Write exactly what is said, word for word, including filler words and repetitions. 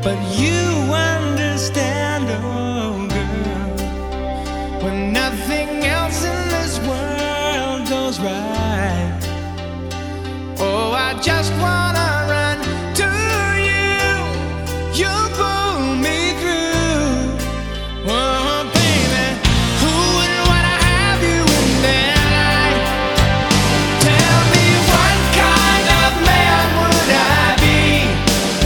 But you understand, oh girl, when nothing else in this world goes right.